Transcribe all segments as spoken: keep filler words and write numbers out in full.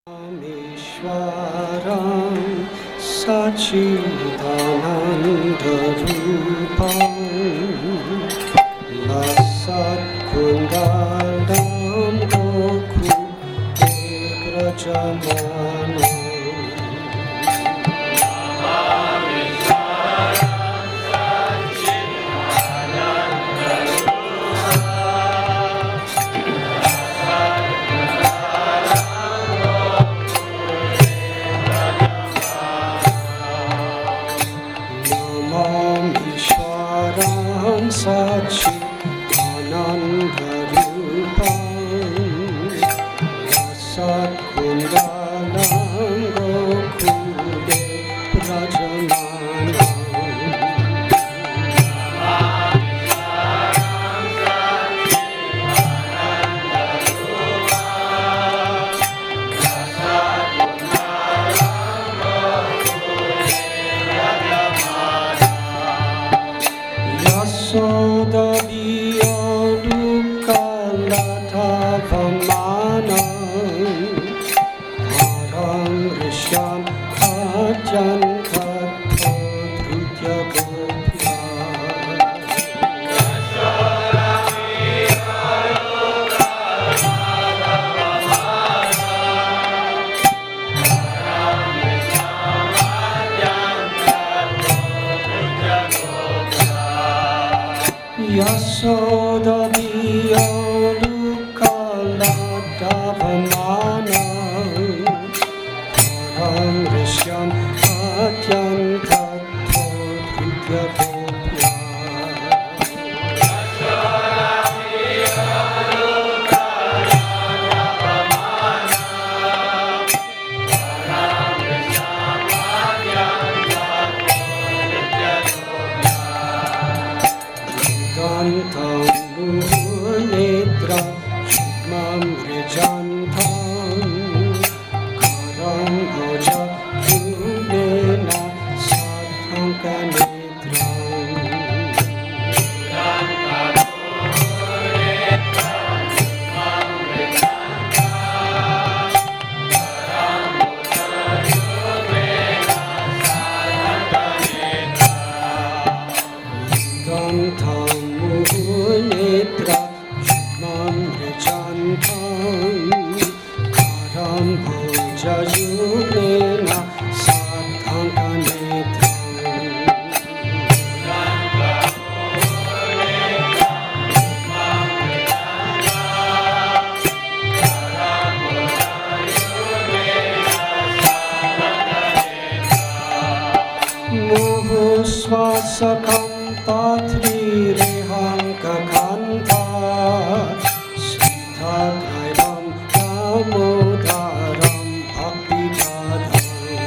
Rameshwaram Sachidanandarupam Lasatkundalam Gokulegrajamanam Sachidanandarupam Lasatkundalam Gokulegrajamanam Yasoda Vijayadukkalatavamanam Param Rishyam Ajanthatto Dhrutya Gopya Yasoda Vijayadukkalatavamanam Param Rishyam Ajanthatto Dhrutya Gopya Dantam Netra Shubham Vrijantam Karam Bhoja Kumena Sadhanka Netram Dantam Netra Shubham Vrijantam Karam Bhoja Yunena Sadhanka Netram Muhu Swasakam Patri Rehanka Kanta Sthadaivam Damodaram Bhaktipadam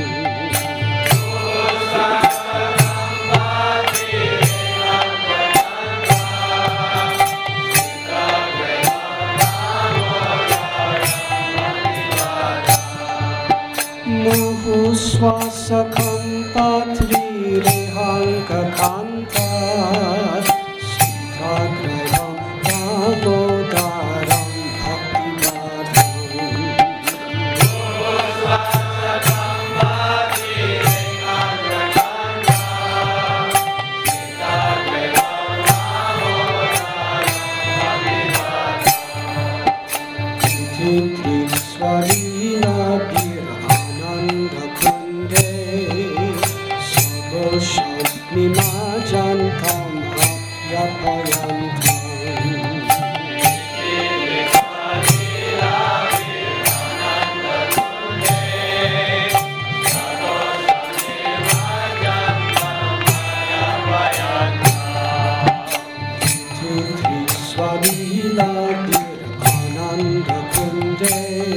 Muhu Swasakam Patri Rehanka Kanta Sthadaivam Damodaram Bhaktipadam Titriswarina Ananda Kunde Sagosham Nimajantam Apyapayantam Titriswarina Ananda Kunde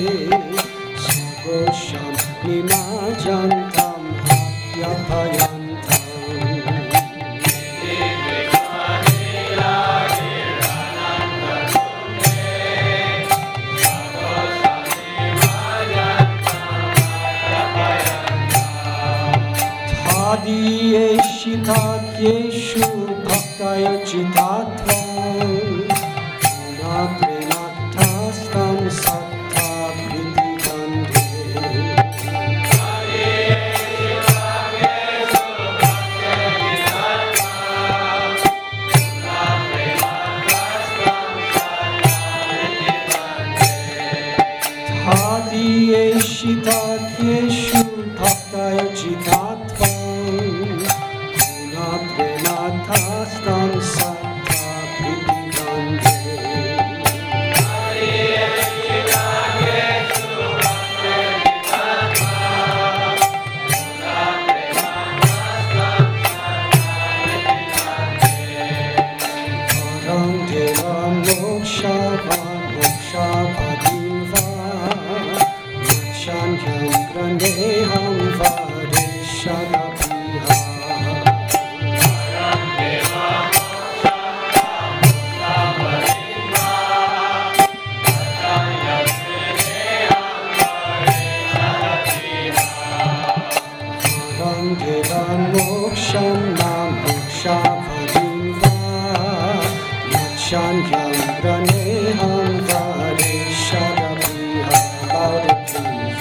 Sagosham Nimajantam Apyapayantam Adiyeshitatyeshu bhaktaya chitatvam Prema prematastam sattva priti bandhe Adiyeshitatyeshu bhaktayachitattvam Punaprenathastam sattva pritikande Param deva moksha va moksha bhadiva Shantyam praneham vareshadapiha Param deva moksham na moksha bhadiva Shantyam praneham vareshadapiha About it please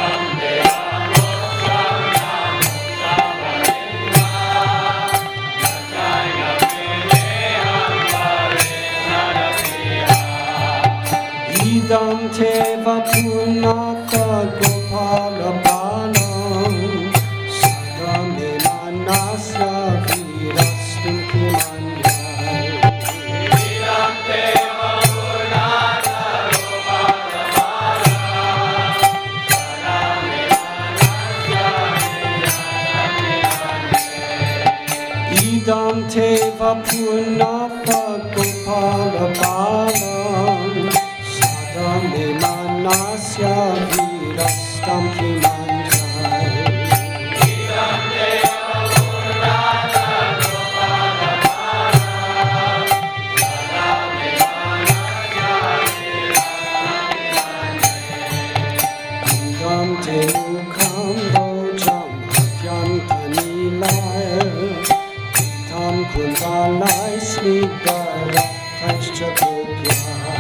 Idam teva punata gopala balam Sadame manasya virastum kimanyai Idam teva punata gopala balam Sadame manasya virastum kimanyai Idam teva punata gopala balam Sadame manasya virastam kimanjai Idam deva punata gopala balam Sadame manasya virastam kimanjai Idam te mukham vojam adyantanilaya Idam kundalai snigara taishchakopya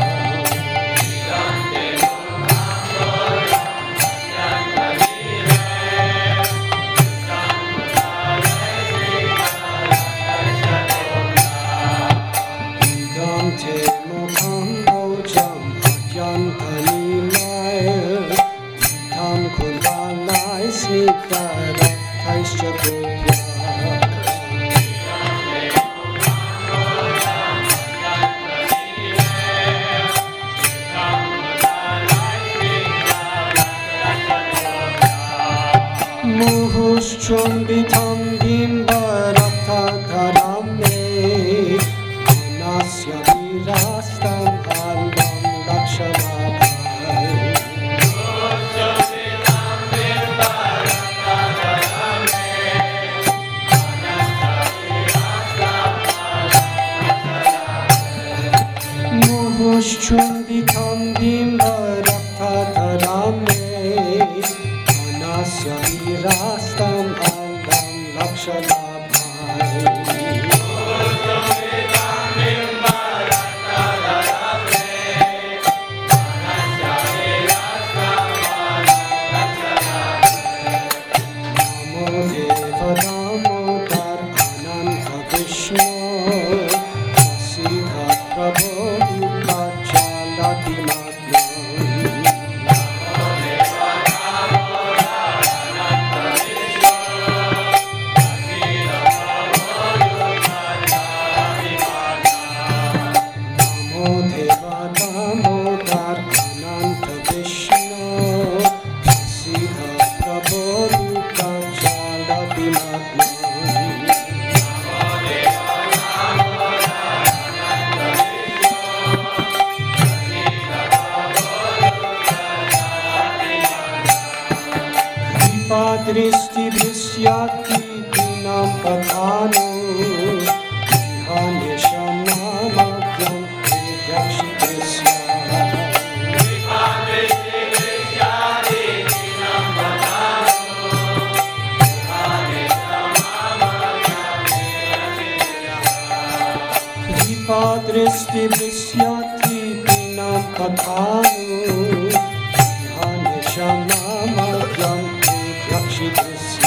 Muhushchumbitam bimbaratadharame Anasya virastam alam lakshanapai Muhushchumbitam bimbaratadharame Anasya virastam alam lakshanapai Muhushchumbitam bimbaratadharame Anasya virastam alam lakshanapai Muhushchumbitam bimbaratadharame Anasya virastam alam lakshanapai Namo deva damodar ananta Vishnu Siddha prabho yukachalati madhyam Dristi Vrisyati Dinam Patano Vihanesham Namakyam Vedakshi Drisya Dristi Vrisyati Dinam Patano Vihanesham Namakyam Vedakshi Drisya Dristi Vrisyati Dinam Patano Vihanesham Namakyam Yakshidrisya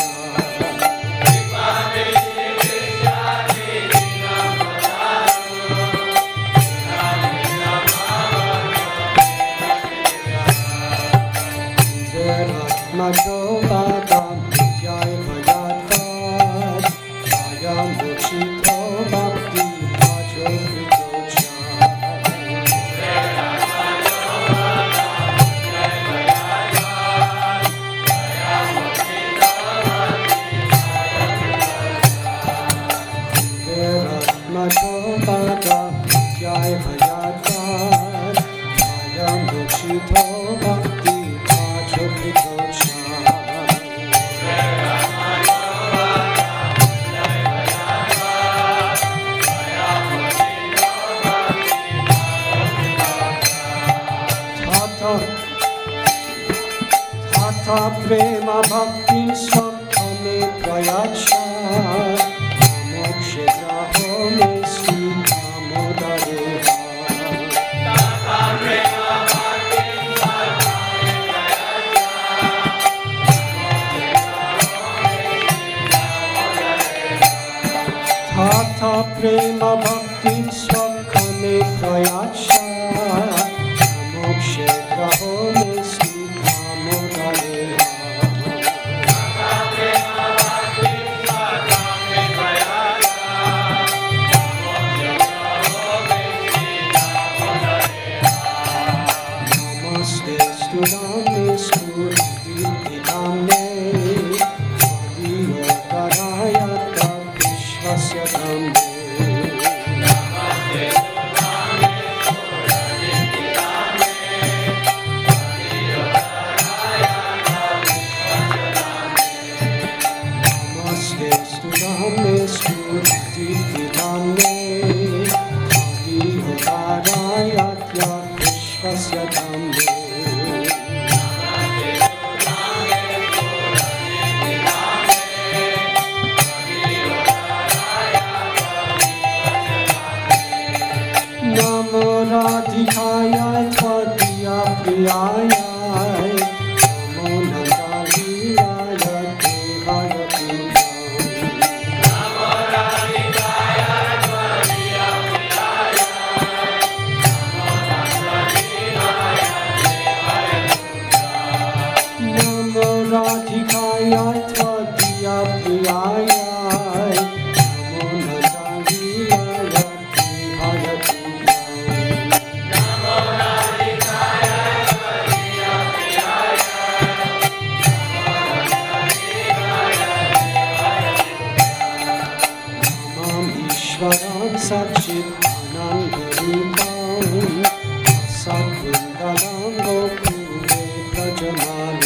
Veratmajo Badam Jai Bhayatvad Jayam Muchito Bhakti Bhajo Kritocha Veratmajo Badam Jai Bhayatvad Jayam Muchito Bhakti Bhajo Kritocha Tata prema bhaktin swakame prayacha mokshe graho me sita modareha Tata prema bhaktin swakame prayacha Tata prema bhaktin swakame prayacha mokshe graho me sita modareha Namaste Sturame Sturti Name Adiyo Karayata Vishwasya Dhamme Namaste Sturame Sturti Name Adiyo Karayata Vishwasya Dhamme Namaste Sturame Sturti Name Adiyo Karayata Vishwasya Dhamme Namo Radhikaya Tvadiya Priyaya Namo Nandalilaya Devaya Pujam Namo Radhikaya Tvadiya Priyaya Namo Nandalilaya Devaya Pujam Namo Radhikaya Tvadiya Priyaya Namo Nandalilaya Devaya Pujam Ishvaram Satchit Anandarupam Satkundalam Gokule Prajamanam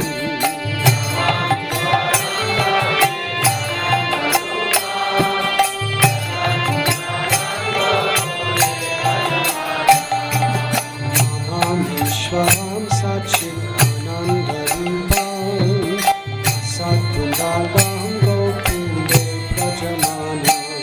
Namam Ishvaram Satchit Anandarupam Satkundalam Gokule Prajamanam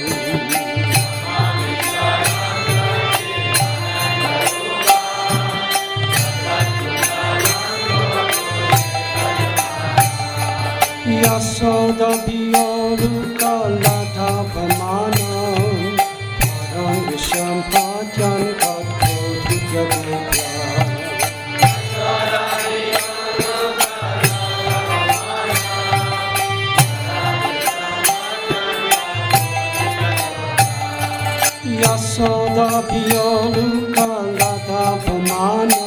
Yasoda Biyoruka Ladha Vamanam Param Visham Patyan Katko Dhutyavedya Yasoda Biyoruka Ladha Vamanam